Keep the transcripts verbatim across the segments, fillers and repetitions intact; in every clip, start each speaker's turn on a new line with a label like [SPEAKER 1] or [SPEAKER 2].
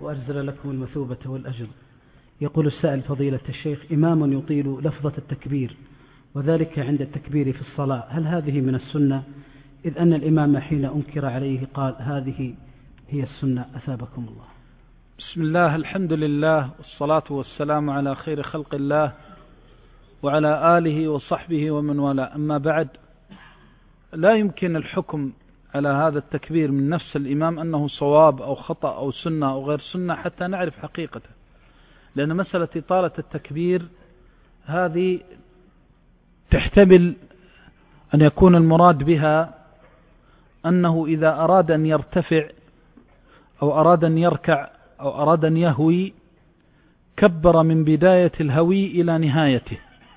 [SPEAKER 1] وأجزل لكم المثوبة والأجر. يقول السائل فضيلة الشيخ: إمام يطيل لفظة التكبير وذلك عند التكبير في الصلاة، هل هذه من السنة؟ إذ أن الإمام حين أنكر عليه قال هذه هي السنة أثابكم الله.
[SPEAKER 2] بسم الله، الحمد لله، والصلاة والسلام على خير خلق الله وعلى آله وصحبه ومن والاه. أما بعد، لا يمكن الحكم على هذا التكبير من نفس الإمام أنه صواب أو خطأ أو سنة أو غير سنة حتى نعرف حقيقته، لأن مسألة إطالة التكبير هذه تحتمل أن يكون المراد بها أنه إذا أراد أن يرتفع أو أراد أن يركع أو أراد أن يهوي كبر من بداية الهوي إلى نهايته،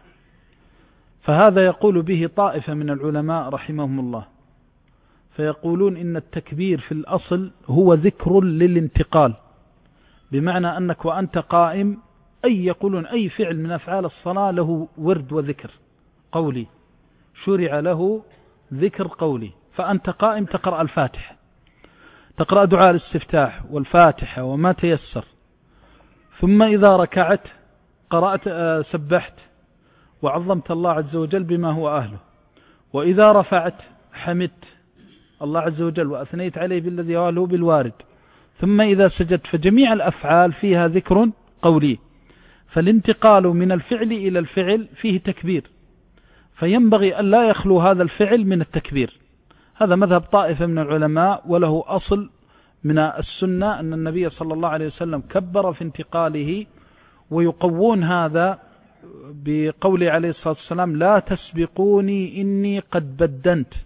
[SPEAKER 2] فهذا يقول به طائفة من العلماء رحمهم الله، فيقولون إن التكبير في الأصل هو ذكر للانتقال، بمعنى أنك وأنت قائم أي يقولون أي فعل من أفعال الصلاة له ورد وذكر قولي، شرع له ذكر قولي. فأنت قائم تقرأ الفاتحة، تقرأ دعاء الاستفتاح والفاتحة وما تيسر، ثم إذا ركعت قرأت سبحت وعظمت الله عز وجل بما هو أهله، وإذا رفعت حمدت الله عز وجل وأثنيت عليه بالذي هو أهله بالوارد، ثم إذا سجدت. فجميع الأفعال فيها ذكر قولي، فالانتقال من الفعل إلى الفعل فيه تكبير، فينبغي أن لا يخلو هذا الفعل من التكبير. هذا مذهب طائفة من العلماء، وله أصل من السنة أن النبي صلى الله عليه وسلم كبر في انتقاله، ويقوون هذا بقوله عليه الصلاة والسلام: لا تسبقوني إني قد بدنت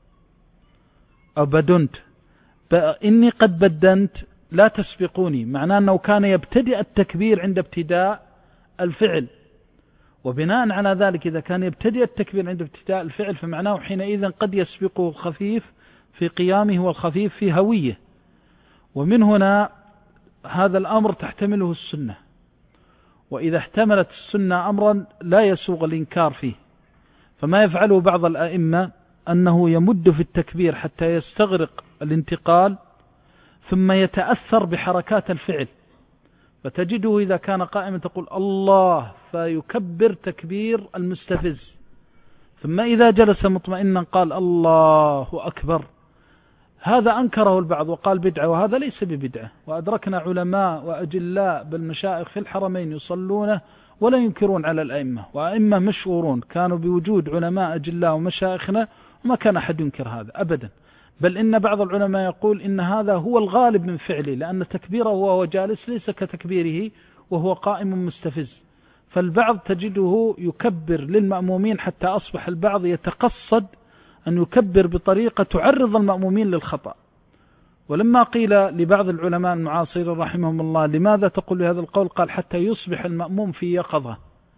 [SPEAKER 2] أو بدنت. إني قد بدنت لا تسبقوني، معناه أنه كان يبتدئ التكبير عند ابتداء الفعل، وبناء على ذلك إذا كان يبتدئ التكبير عند ابتداء الفعل فمعناه حينئذ قد يسبقه الخفيف في قيامه والخفيف في هويه. ومن هنا هذا الأمر تحتمله السنة، وإذا احتملت السنة أمرا لا يسوغ الإنكار فيه، فما يفعله بعض الأئمة أنه يمد في التكبير حتى يستغرق الانتقال ثم يتأثر بحركات الفعل، فتجده إذا كان قائما تقول الله فيكبر تكبير المستفز، ثم إذا جلس مطمئنا قال الله أكبر. هذا أنكره البعض وقال بدعة، وهذا ليس ببدعة، وأدركنا علماء وأجلاء بالمشايخ في الحرمين يصلونه ولا ينكرون على الأئمة، وأئمة مشهورون كانوا بوجود علماء أجلاء ومشايخنا وما كان أحد ينكر هذا أبدا، بل إن بعض العلماء يقول إن هذا هو الغالب من فعله، لأن تكبيره وهو جالس ليس كتكبيره وهو قائم مستفز. فالبعض تجده يكبر للمأمومين حتى أصبح البعض يتقصد أن يكبر بطريقة تعرض المأمومين للخطأ. ولما قيل لبعض العلماء المعاصرين رحمهم الله لماذا تقول هذا القول، قال حتى يصبح المأموم في يقظة.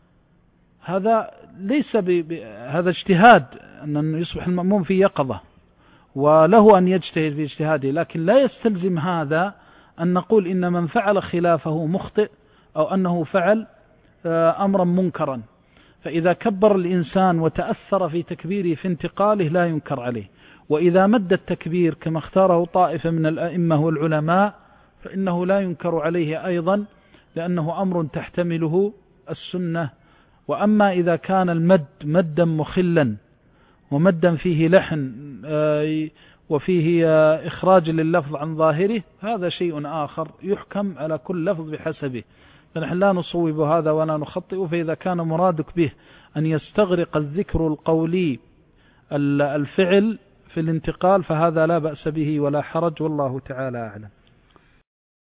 [SPEAKER 2] هذا ليس ب... ب... هذا اجتهاد أن يصبح المأموم في يقظة، وله أن يجتهد في اجتهاده، لكن لا يستلزم هذا أن نقول إن من فعل خلافه مخطئ أو أنه فعل أمرا منكرا. فإذا كبر الإنسان وتأثر في تكبيره في انتقاله لا ينكر عليه، وإذا مد التكبير كما اختاره طائفة من الأئمة والعلماء فإنه لا ينكر عليه أيضا، لأنه أمر تحتمله السنة. وأما إذا كان المد مدا مخلا ومدا فيه لحن وفيه إخراج لللفظ عن ظاهره هذا شيء آخر، يحكم على كل لفظ بحسبه، فنحن لا نصوب هذا ولا نخطئ. فإذا كان مرادك به أن يستغرق الذكر القولي الفعل في الانتقال فهذا لا بأس به ولا حرج، والله تعالى أعلم.